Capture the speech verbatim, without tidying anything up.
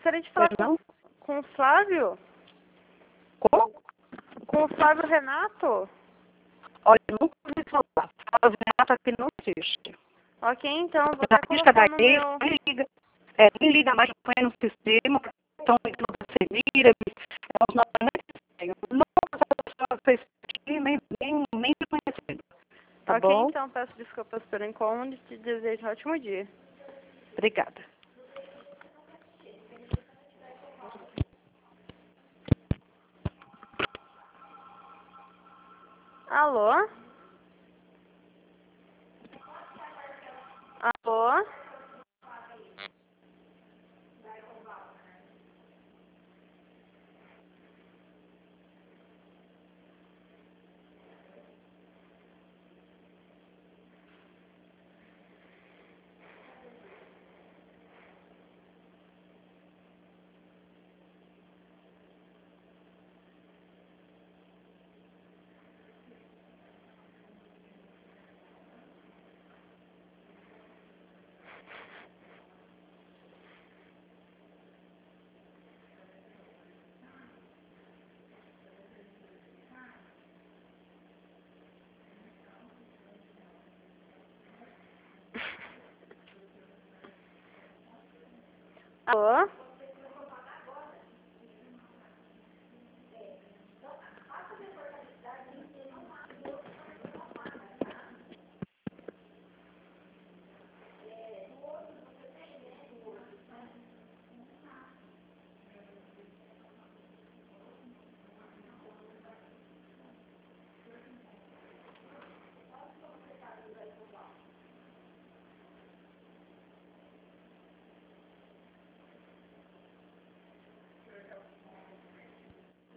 gostaria de Pois falar com, não? com o Flávio. Como? Com o Flávio Renato. Olha, eu nunca ouvi falar. Flávio Renato aqui não existe. Ok, então, vou Já até fica colocar no daí, meu... nem liga. É, nem liga mais, põe no sistema, estão ligando você vira, é uns nomes nem nunca essa pessoa fez aqui, nem, nem, nem te conhecendo. Tá Ok, bom? então, peço desculpas pelo incômodo e te desejo um ótimo dia. Obrigada. Alô? Alô? Alô?